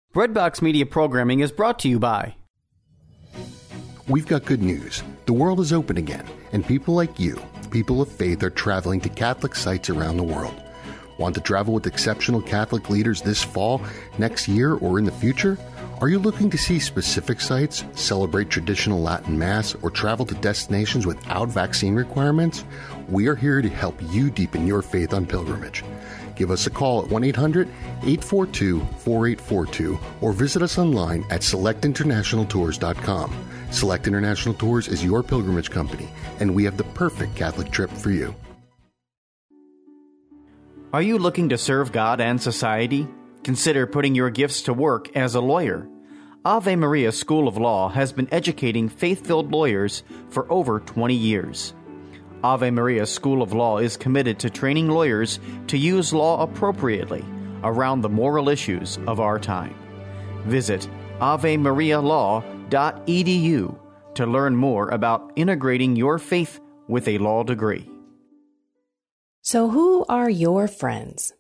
Breadbox Media programming is brought to you by... We've got good news. The world is open again, and people like you, people of faith, are traveling to Catholic sites around the world. Want to travel with exceptional Catholic leaders this fall, next year, or in the future? Are you looking to see specific sites, celebrate traditional Latin Mass, or travel to destinations without vaccine requirements? We are here to help you deepen your faith on pilgrimage. Give us a call at 1-800-842-4842 or visit us online at selectinternationaltours.com. Select International Tours is your pilgrimage company, and we have the perfect Catholic trip for you. Are you looking to serve God and society? Consider putting your gifts to work as a lawyer. Ave Maria School of Law has been educating faith-filled lawyers for over 20 years. Ave Maria School of Law is committed to training lawyers to use law appropriately around the moral issues of our time. Visit avemarialaw.edu to learn more about integrating your faith with a law degree. So who are your friends?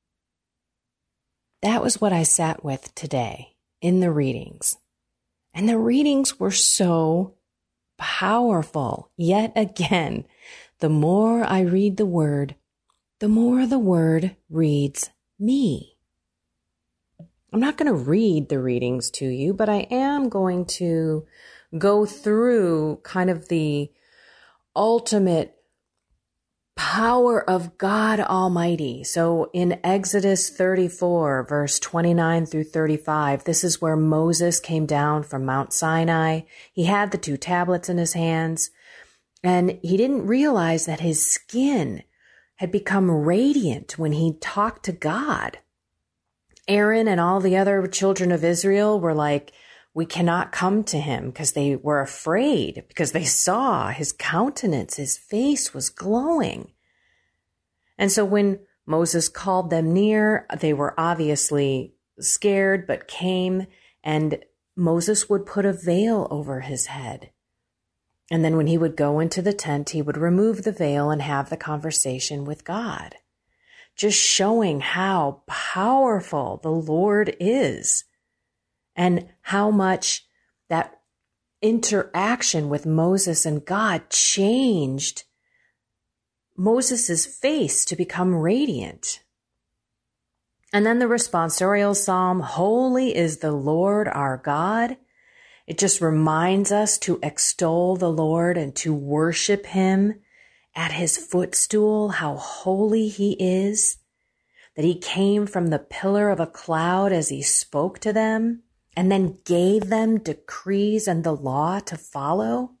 That was what I sat with today in the readings. And the readings were so powerful. Yet again, the more I read the Word, the more the Word reads me. I'm not going to read the readings to you, but I am going to go through kind of the ultimate power of God Almighty. So in Exodus 34, verse 29 through 35, this is where Moses came down from Mount Sinai. He had the 2 tablets in his hands, and he didn't realize that his skin had become radiant when he talked to God. Aaron and all the other children of Israel were like, we cannot come to him, because they were afraid, because they saw his countenance, his face was glowing. And so when Moses called them near, they were obviously scared, but came, and Moses would put a veil over his head. And then when he would go into the tent, he would remove the veil and have the conversation with God, just showing how powerful the Lord is, and how much that interaction with Moses and God changed Moses' face to become radiant. And then the responsorial psalm, Holy is the Lord our God. It just reminds us to extol the Lord and to worship him at his footstool, how holy he is, that he came from the pillar of a cloud as he spoke to them, and then gave them decrees and the law to follow.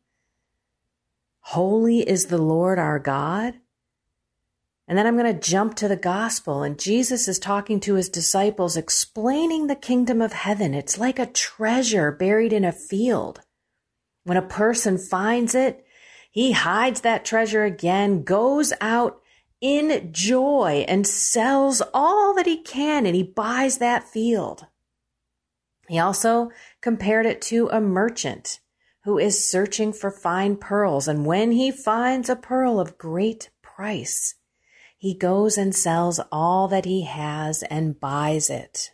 Holy is the Lord our God. And then I'm going to jump to the gospel, and Jesus is talking to his disciples, explaining the kingdom of heaven. It's like a treasure buried in a field. When a person finds it, he hides that treasure again, goes out in joy and sells all that he can, and he buys that field. He also compared it to a merchant who is searching for fine pearls. And when he finds a pearl of great price, he goes and sells all that he has and buys it.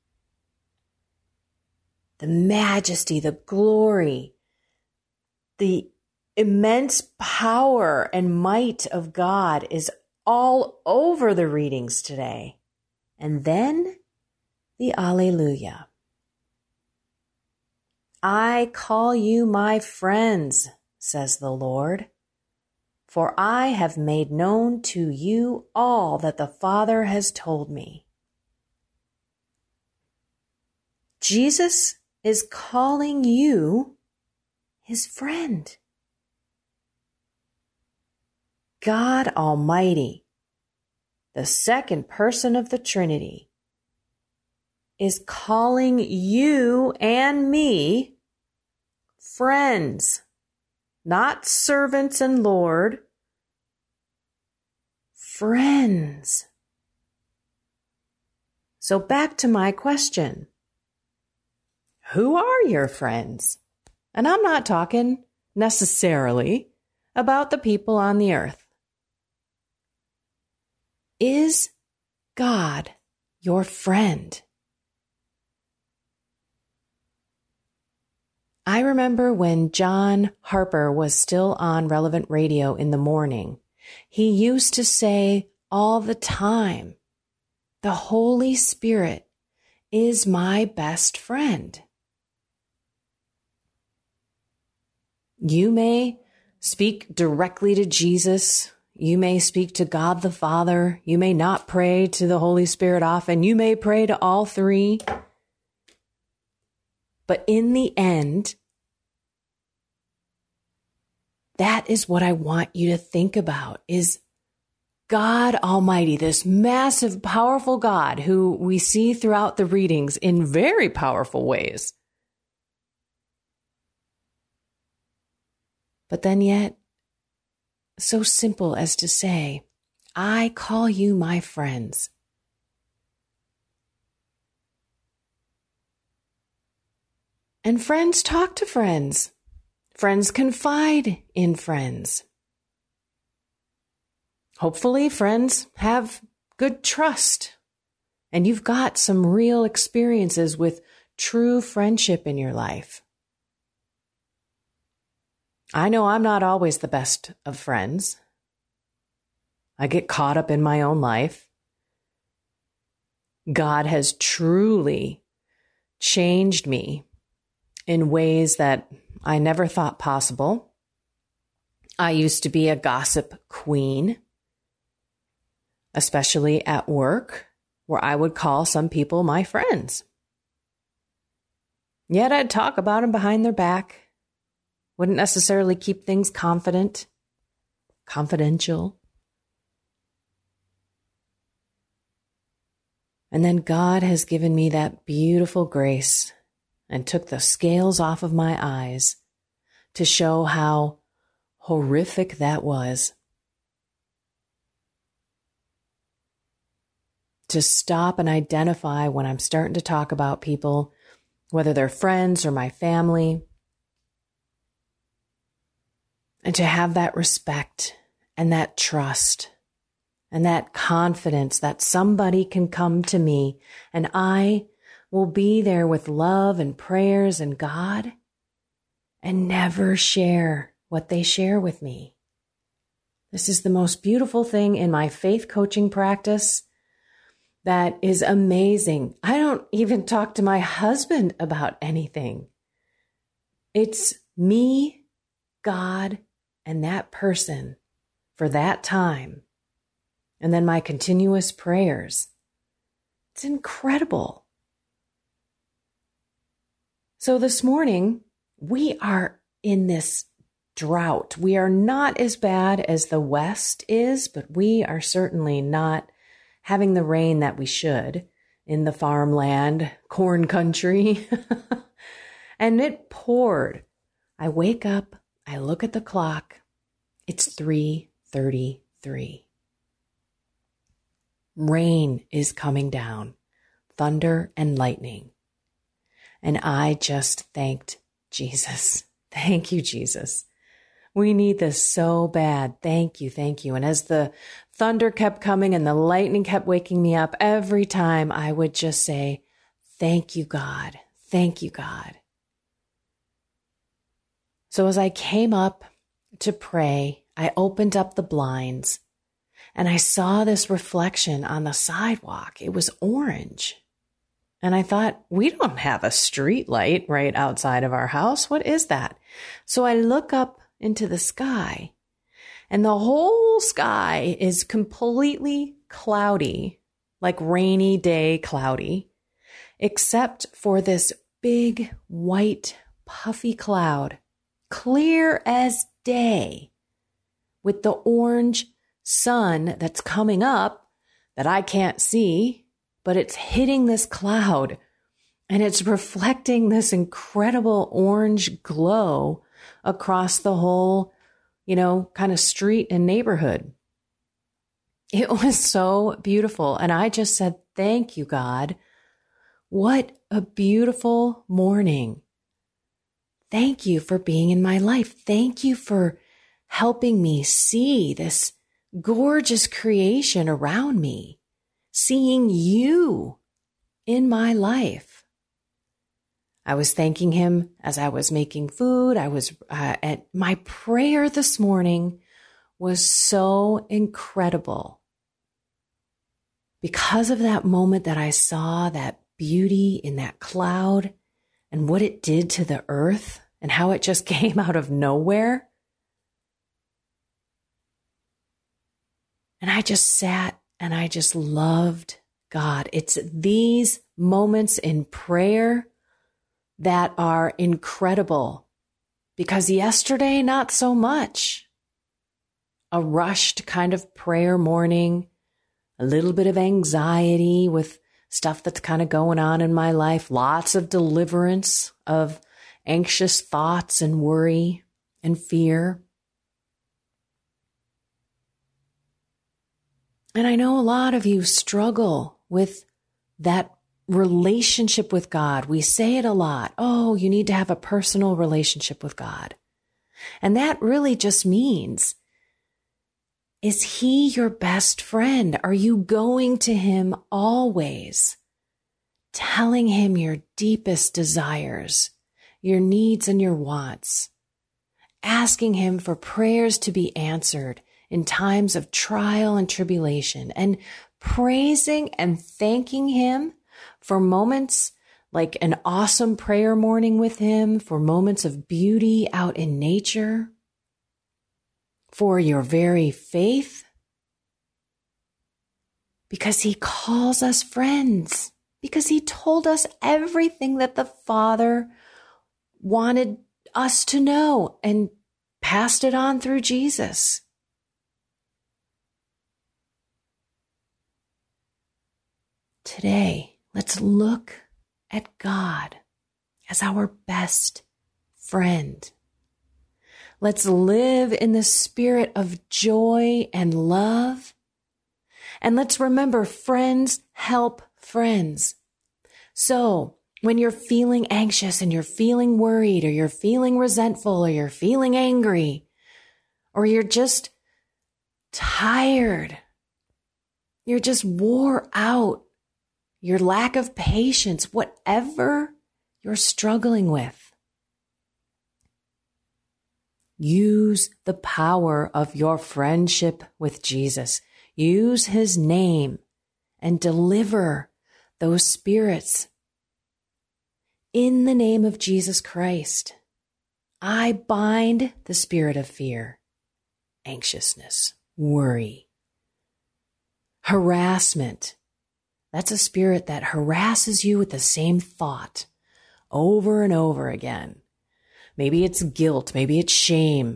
The majesty, the glory, the immense power and might of God is all over the readings today. And then the Alleluia. I call you my friends, says the Lord, for I have made known to you all that the Father has told me. Jesus is calling you his friend. God Almighty, the second person of the Trinity, is calling you and me friends, not servants and Lord, friends. So back to my question. Who are your friends? And I'm not talking necessarily about the people on the earth. Is God your friend? I remember when John Harper was still on Relevant Radio in the morning, he used to say all the time, the Holy Spirit is my best friend. You may speak directly to Jesus. You may speak to God the Father. You may not pray to the Holy Spirit often. You may pray to all three. But in the end, that is what I want you to think about, is God Almighty, this massive, powerful God who we see throughout the readings in very powerful ways. But then yet, so simple as to say, I call you my friends. And friends talk to friends. Friends confide in friends. Hopefully, friends have good trust. And you've got some real experiences with true friendship in your life. I know I'm not always the best of friends. I get caught up in my own life. God has truly changed me in ways that I never thought possible. I used to be a gossip queen, especially at work, where I would call some people my friends. Yet I'd talk about them behind their back. Wouldn't necessarily keep things confidential. And then God has given me that beautiful grace and took the scales off of my eyes to show how horrific that was. To stop and identify when I'm starting to talk about people, whether they're friends or my family, and to have that respect and that trust and that confidence that somebody can come to me and I will be there with love and prayers and God and never share what they share with me. This is the most beautiful thing in my faith coaching practice that is amazing. I don't even talk to my husband about anything. It's me, God, and that person for that time. And then my continuous prayers. It's incredible. So this morning, we are in this drought. We are not as bad as the West is, but we are certainly not having the rain that we should in the farmland, corn country. And it poured. I wake up, I look at the clock. It's 3:33. Rain is coming down, thunder and lightning. And I just thanked Jesus. Thank you, Jesus. We need this so bad. Thank you, thank you. And as the thunder kept coming and the lightning kept waking me up, every time I would just say, thank you, God. Thank you, God. So as I came up to pray, I opened up the blinds and I saw this reflection on the sidewalk. It was orange. And I thought, we don't have a street light right outside of our house. What is that? So I look up into the sky and the whole sky is completely cloudy, like rainy day cloudy, except for this big white puffy cloud, clear as day, with the orange sun that's coming up that I can't see, but it's hitting this cloud and it's reflecting this incredible orange glow across the whole, kind of street and neighborhood. It was so beautiful. And I just said, thank you, God. What a beautiful morning. Thank you for being in my life. Thank you for helping me see this gorgeous creation around me, seeing you in my life. I was thanking him as I was making food. I was at my prayer this morning was so incredible because of that moment that I saw that beauty in that cloud and what it did to the earth and how it just came out of nowhere. And I just sat and I just loved God. It's these moments in prayer that are incredible, because yesterday, not so much. A rushed kind of prayer morning, a little bit of anxiety with stuff that's kind of going on in my life, lots of deliverance of anxious thoughts and worry and fear. And I know a lot of you struggle with that relationship with God. We say it a lot. Oh, you need to have a personal relationship with God. And that really just means, is he your best friend? Are you going to him always, telling him your deepest desires, your needs and your wants, asking him for prayers to be answered in times of trial and tribulation, and praising and thanking him for moments like an awesome prayer morning with him, for moments of beauty out in nature, for your very faith, because he calls us friends, because he told us everything that the Father wanted us to know and passed it on through Jesus. Today, let's look at God as our best friend. Let's live in the spirit of joy and love. And let's remember, friends help friends. So when you're feeling anxious and you're feeling worried, or you're feeling resentful, or you're feeling angry, or you're just tired, you're just wore out, your lack of patience, whatever you're struggling with, use the power of your friendship with Jesus. Use his name and deliver those spirits. In the name of Jesus Christ, I bind the spirit of fear, anxiousness, worry, harassment. That's a spirit that harasses you with the same thought over and over again. Maybe it's guilt, maybe it's shame.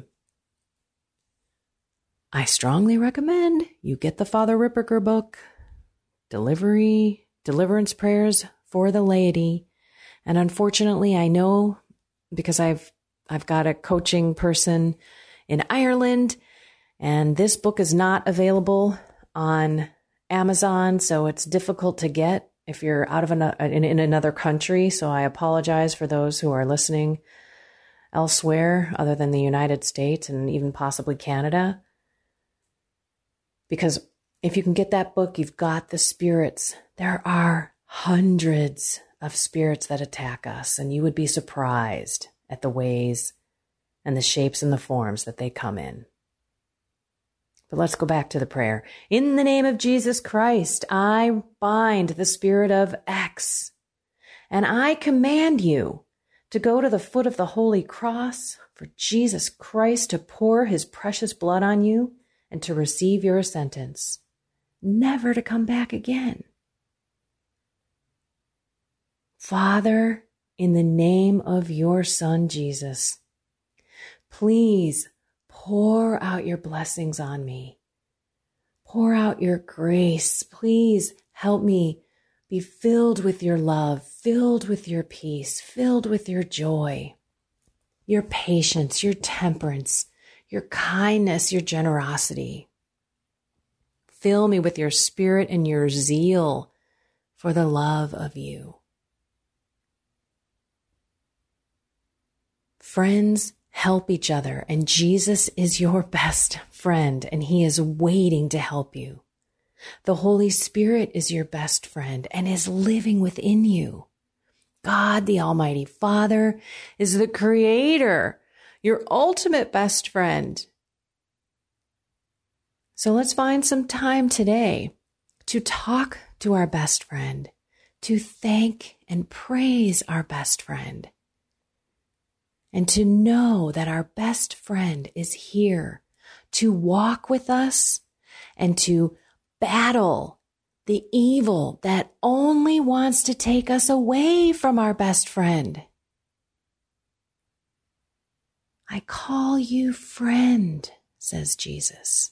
I strongly recommend you get the Father Ripperger book, Deliverance Prayers for the Laity. And unfortunately, I know, because I've got a coaching person in Ireland, and this book is not available on Amazon, so it's difficult to get if you're out of in another country. So I apologize for those who are listening elsewhere other than the United States and even possibly Canada. Because if you can get that book, you've got the spirits. There are hundreds of spirits that attack us, and you would be surprised at the ways and the shapes and the forms that they come in. But let's go back to the prayer. In the name of Jesus Christ, I bind the spirit of X, and I command you to go to the foot of the holy cross for Jesus Christ to pour his precious blood on you and to receive your sentence, never to come back again. Father, in the name of your Son, Jesus, please pour out your blessings on me. Pour out your grace. Please help me be filled with your love, filled with your peace, filled with your joy, your patience, your temperance, your kindness, your generosity. Fill me with your spirit and your zeal for the love of you. Friends, help each other, and Jesus is your best friend, and he is waiting to help you. The Holy Spirit is your best friend and is living within you. God, the Almighty Father, is the Creator, your ultimate best friend. So let's find some time today to talk to our best friend, to thank and praise our best friend, and to know that our best friend is here to walk with us and to battle the evil that only wants to take us away from our best friend. I call you friend, says Jesus.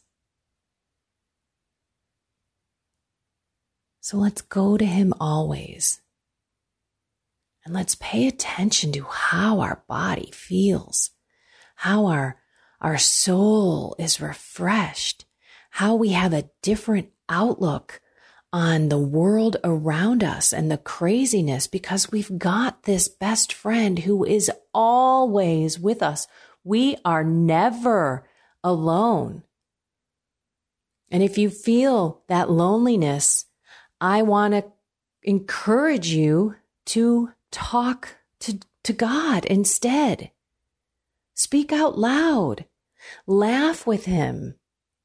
So let's go to him always. And let's pay attention to how our body feels, how our soul is refreshed, how we have a different outlook on the world around us and the craziness, because we've got this best friend who is always with us. We are never alone. And if you feel that loneliness, I want to encourage you to talk to God instead. Speak out loud. Laugh with him.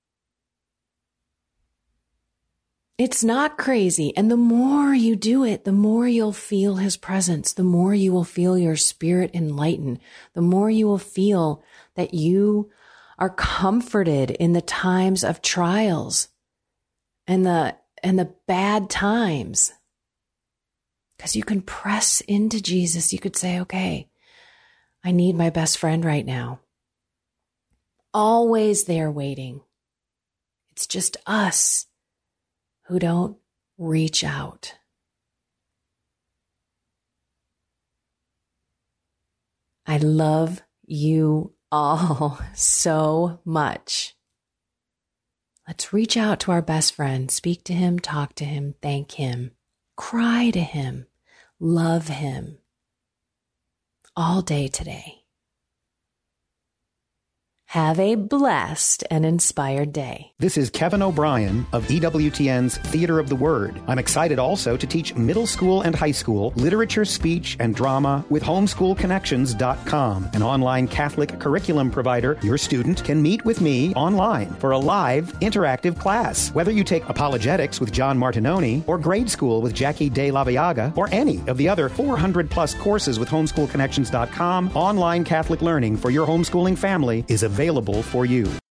It's not crazy. And the more you do it, the more you'll feel his presence, the more you will feel your spirit enlighten, the more you will feel that you are comforted in the times of trials and the bad times. Because you can press into Jesus. You could say, okay, I need my best friend right now. Always there waiting. It's just us who don't reach out. I love you all so much. Let's reach out to our best friend, speak to him, talk to him, thank him, cry to him, love him all day today. Have a blessed and inspired day. This is Kevin O'Brien of EWTN's Theater of the Word. I'm excited also to teach middle school and high school literature, speech, and drama with homeschoolconnections.com, an online Catholic curriculum provider. Your student can meet with me online for a live, interactive class. Whether you take apologetics with John Martinoni, or grade school with Jackie De La Viaga, or any of the other 400-plus courses with homeschoolconnections.com, online Catholic learning for your homeschooling family is available for you.